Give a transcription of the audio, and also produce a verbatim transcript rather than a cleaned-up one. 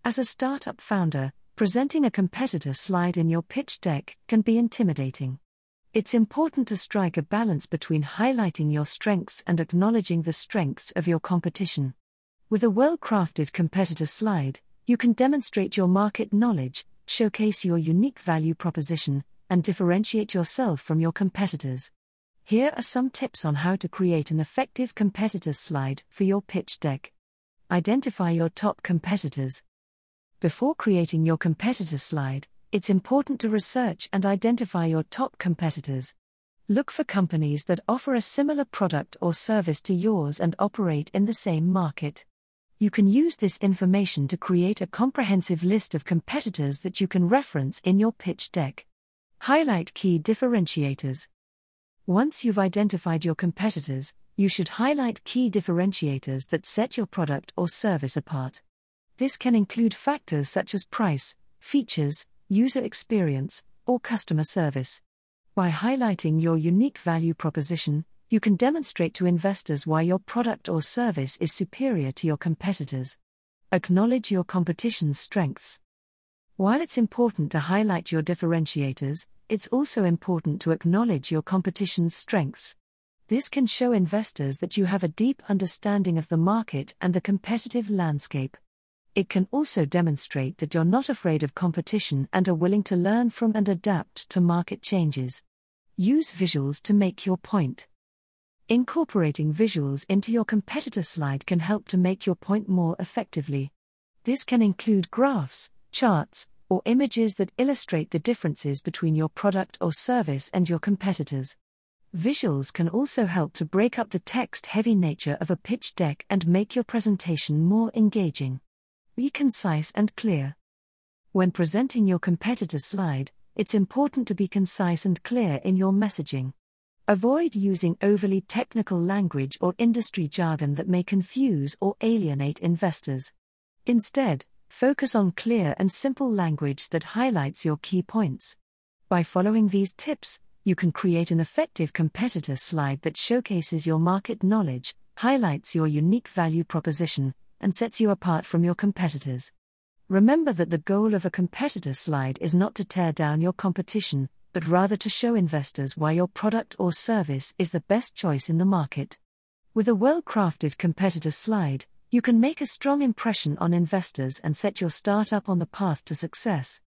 As a startup founder, presenting a competitor slide in your pitch deck can be intimidating. It's important to strike a balance between highlighting your strengths and acknowledging the strengths of your competition. With a well-crafted competitor slide, you can demonstrate your market knowledge, showcase your unique value proposition, and differentiate yourself from your competitors. Here are some tips on how to create an effective competitor slide for your pitch deck. Identify your top competitors. Before creating your competitor slide, it's important to research and identify your top competitors. Look for companies that offer a similar product or service to yours and operate in the same market. You can use this information to create a comprehensive list of competitors that you can reference in your pitch deck. Highlight key differentiators. Once you've identified your competitors, you should highlight key differentiators that set your product or service apart. This can include factors such as price, features, user experience, or customer service. By highlighting your unique value proposition, you can demonstrate to investors why your product or service is superior to your competitors. Acknowledge your competition's strengths. While it's important to highlight your differentiators, it's also important to acknowledge your competition's strengths. This can show investors that you have a deep understanding of the market and the competitive landscape. It can also demonstrate that you're not afraid of competition and are willing to learn from and adapt to market changes. Use visuals to make your point. Incorporating visuals into your competitor slide can help to make your point more effectively. This can include graphs, charts, or images that illustrate the differences between your product or service and your competitors. Visuals can also help to break up the text-heavy nature of a pitch deck and make your presentation more engaging. Be concise and clear. When presenting your competitor slide, it's important to be concise and clear in your messaging. Avoid using overly technical language or industry jargon that may confuse or alienate investors. Instead, focus on clear and simple language that highlights your key points. By following these tips, you can create an effective competitor slide that showcases your market knowledge, highlights your unique value proposition, and sets you apart from your competitors. Remember that the goal of a competitor slide is not to tear down your competition, but rather to show investors why your product or service is the best choice in the market. With a well-crafted competitor slide, you can make a strong impression on investors and set your startup on the path to success.